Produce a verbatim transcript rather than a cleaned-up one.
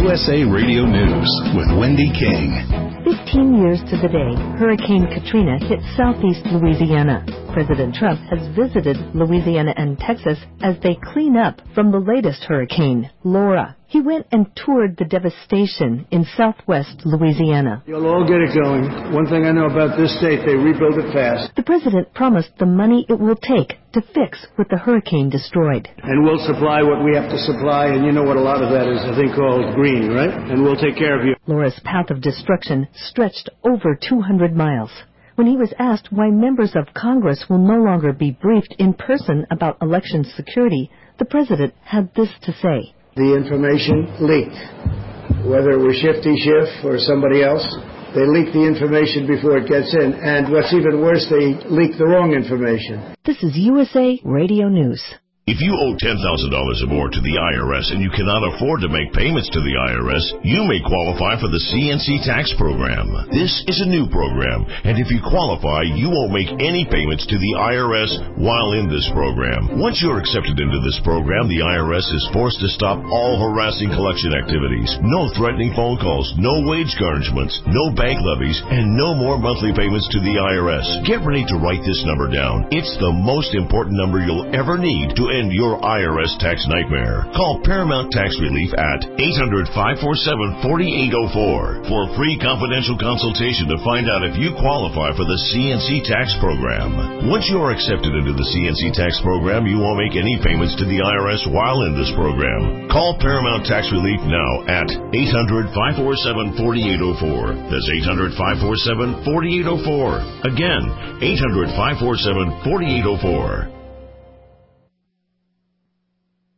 U S A Radio News with Wendy King. Fifteen years to the day, Hurricane Katrina hit southeast Louisiana. President Trump has visited Louisiana and Texas as they clean up from the latest hurricane, Laura. He went and toured the devastation in southwest Louisiana. You'll all get it going. One thing I know about this state, they rebuild it fast. The president promised the money it will take to fix what the hurricane destroyed. And we'll supply what we have to supply, and you know what a lot of that is, I think, called green, right? And we'll take care of you. Laura's path of destruction stretched over two hundred miles. When he was asked why members of Congress will no longer be briefed in person about election security, the president had this to say. The information leaked. Whether it was Shifty Schiff or somebody else, they leak the information before it gets in. And what's even worse, they leak the wrong information. This is U S A Radio News. If you owe ten thousand dollars or more to the I R S and you cannot afford to make payments to the I R S, you may qualify for the C N C tax program. This is a new program, and if you qualify, you won't make any payments to the I R S while in this program. Once you're accepted into this program, the I R S is forced to stop all harassing collection activities. No threatening phone calls, no wage garnishments, no bank levies, and no more monthly payments to the I R S. Get ready to write this number down. It's the most important number you'll ever need to end your I R S tax nightmare. Call Paramount Tax Relief at eight hundred, five four seven, four eight zero four for a free confidential consultation to find out if you qualify for the C N C tax program. Once you are accepted into the C N C tax program, you won't make any payments to the I R S while in this program. Call Paramount Tax Relief now at eight hundred, five four seven, four eight zero four. That's eight hundred, five four seven, four eight zero four. Again, eight hundred, five four seven, four eight zero four.